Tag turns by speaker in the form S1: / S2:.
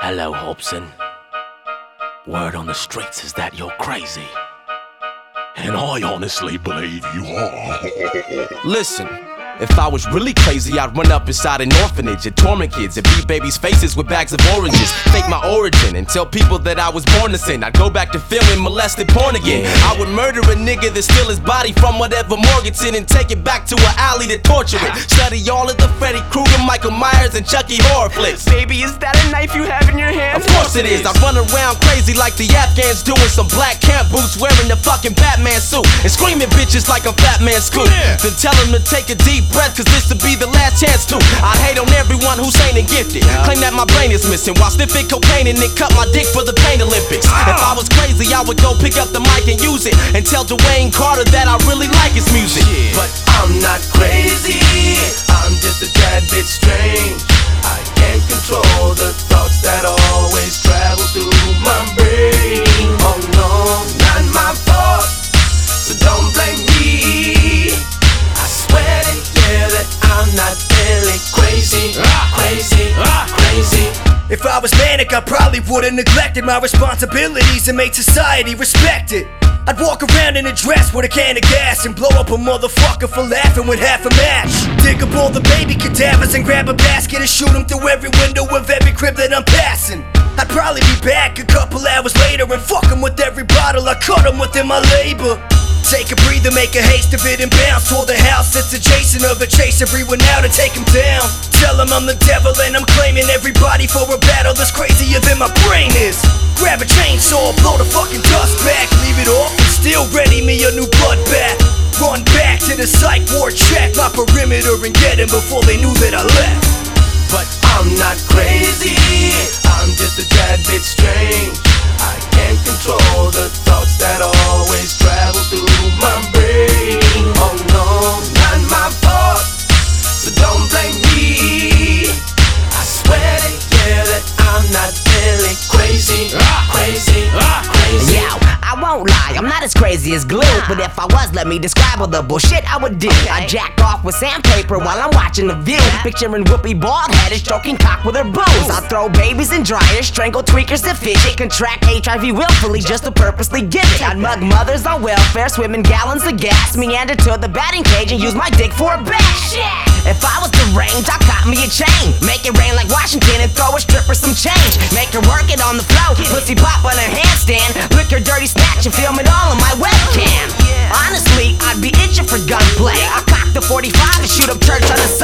S1: Hello, Hobson. Word on the streets is that you're crazy. And I honestly believe you are.
S2: Listen, if I was really crazy, I'd run up inside an orphanage and torment kids and beat babies' faces with bags of oranges. Fake my origin and tell people that I was born to sin. I'd go back to filming molested porn again. I would murder a nigga then steal his body from whatever morgue it's in and take it back to an alley to torture it. Study all of the Freddy Krueger, Michael Myers, and Chucky horror flicks.
S3: Baby, is that a knife you have in your hand?
S2: Of course it is. I run around crazy like the Afghans doing some black camp boots, wearing the fucking Batman suit and screaming bitches like I'm Fat Man Scoop. Then tell them to take a deep breath, cause this will be the last chance to. I hate on everyone who's sane and gifted, claim that my brain is missing while sniffing cocaine and then cut my dick for the Pain Olympics. If I was crazy, I would go pick up the mic and use it and tell Dwayne Carter that I really like his music.
S4: But I'm not crazy, I'm just a tad bit strange. I can't control the thoughts that always travel through my brain. Oh no, not my fault, so don't blame me. I swear to you that I'm not really crazy, crazy, crazy.
S5: If I was manic, I probably would've neglected my responsibilities and made society respect it. I'd walk around in a dress with a can of gas and blow up a motherfucker for laughing with half a match. Dig up all the baby cadavers and grab a basket and shoot them through every window of every crib that I'm passing. I'd probably be back a couple hours later and fuck 'em with every bottle I cut 'em within my labor. Take a breather, make a haste of it and bounce toward the house that's adjacent of a chase everyone out and take 'em down. Tell 'em I'm the devil and I'm claiming everybody for a battle that's crazier than my brain is. Grab a chainsaw, blow the fucking dust back, leave it off and still ready me a new bloodbath. Run back to the psych ward, check my perimeter and get him before they knew that I left.
S4: But I'm not crazy, I'm just a tad bit strange. I can't control the thoughts that always travel through my brain. Oh no, not my fault, so don't blame me. I swear to you that I'm not really crazy, crazy, crazy.
S3: Yo, I won't lie, I'm not as crazy as glue, but if I was, let me describe all the bullshit I would do. I jack off with sandpaper while I'm watching The View, picturing Whoopi bald-headed stroking cock with her boobs. I throw babies in dryers, strangle tweakers that fidget, contract HIV willfully just to purposely get it. I'd mug mothers on welfare, swim in gallons of gas, meander to the batting cage and use my dick for a bash. If I was deranged, I'd cop me a chain, make it rain like Washington and throw a stripper some change. Make her work it on the floor, pussy pop on her handstand, lick her dirty snatch and film it all on my webcam. Honestly, I'd be itching for gunplay. I cock the 45 and shoot up church on a